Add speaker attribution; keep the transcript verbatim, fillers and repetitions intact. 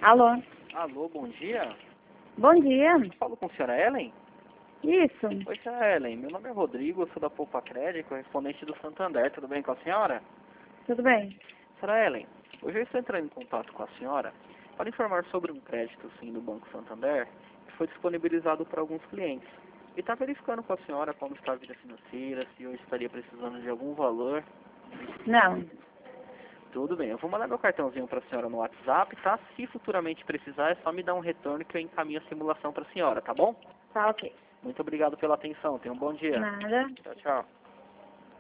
Speaker 1: Alô?
Speaker 2: Alô, bom dia.
Speaker 1: Bom dia.
Speaker 2: Falo com a senhora Ellen?
Speaker 1: Isso.
Speaker 2: Oi, senhora Ellen. Meu nome é Rodrigo, eu sou da Poupa Crédito, correspondente do Santander. Tudo bem com a senhora?
Speaker 1: Tudo bem?
Speaker 2: Senhora Ellen, hoje eu estou entrando em contato com a senhora para informar sobre um crédito, sim, do Banco Santander, que foi disponibilizado para alguns clientes. E está verificando com a senhora como está a vida financeira, se hoje estaria precisando de algum valor.
Speaker 1: Não.
Speaker 2: Tudo bem, eu vou mandar meu cartãozinho para a senhora no WhatsApp, tá? Se futuramente precisar, é só me dar um retorno que eu encaminho a simulação para a senhora, tá bom?
Speaker 1: Tá ok.
Speaker 2: Muito obrigado pela atenção, tenha um bom dia.
Speaker 1: Nada.
Speaker 2: Tchau, tchau.